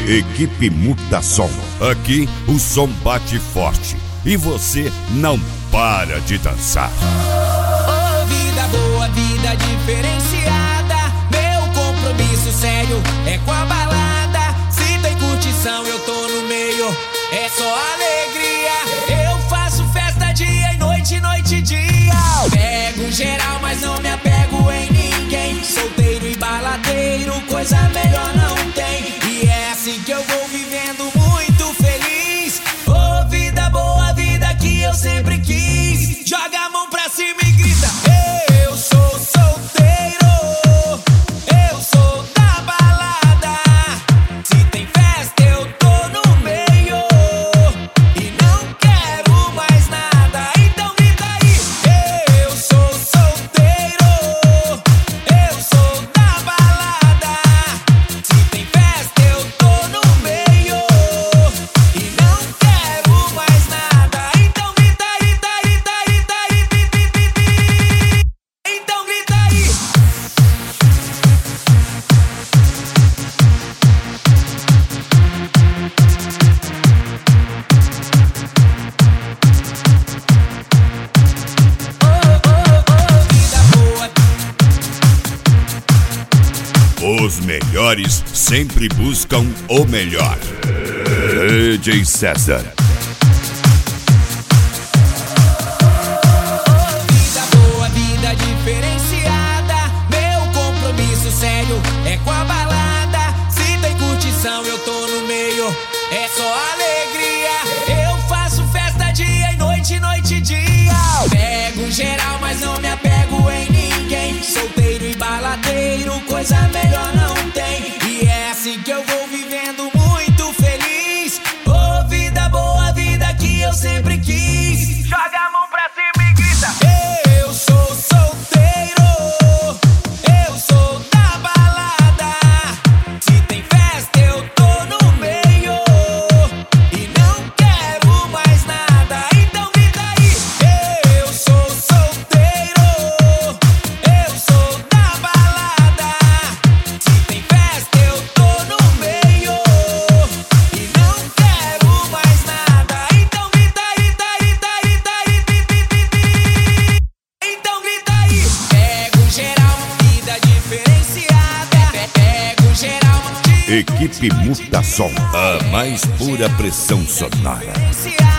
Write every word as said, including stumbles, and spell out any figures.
Equipe Mutasom. Aqui o som bate forte e você não para de dançar. Oh, vida boa, vida diferenciada. Meu compromisso sério é com a balada. Se tem curtição, eu tô no meio. É só alegria. Eu faço festa dia e noite, noite e dia. Pego geral, mas não me apego em ninguém. Solteiro e baladeiro, coisa melhor não tem. E é assim que eu vou vivendo muito feliz. Oh, vida boa, vida que eu sempre quis. Joga a mão pra cima e grita: eu sou solteiro, eu sou da balada. Se tem festa eu tô no meio e não quero mais nada. Então grita aí: eu sou solteiro, eu sou da balada. Se tem festa eu tô no meio e não quero mais nada. Então grita aí, tá aí, tá aí, tá aí, pi, pi, pi, pi. Então grita aí. Oh, oh, oh, vida boa. Os melhores sempre buscam o melhor. D J César. Vida boa, vida diferenciada. Meu compromisso sério é com a balada. Se tem curtição, eu tô no meio. É só alegria. Eu faço festa dia e noite, noite e dia. Pego geral, mas não me apego em ninguém. Solteiro e baladeiro, coisa melhor não tem. E é assim que eu vou vivendo muito feliz. Oh, vida boa, vida que eu sempre quis. Joga a mão pra cima e grita: eu sou solteiro, eu sou da balada. Se tem festa eu tô no meio e não quero mais nada. Então grita aí: eu sou solteiro, eu sou da balada. Se tem festa eu tô no meio e não quero mais nada. Então grita aí, tá aí, tá aí, tá aí, pi, pi, pi, pi. Então grita aí: pego geral, vida diferenciada. Pego geral, Equipe Mutasom, a mais pura pressão sonora. diferenciada.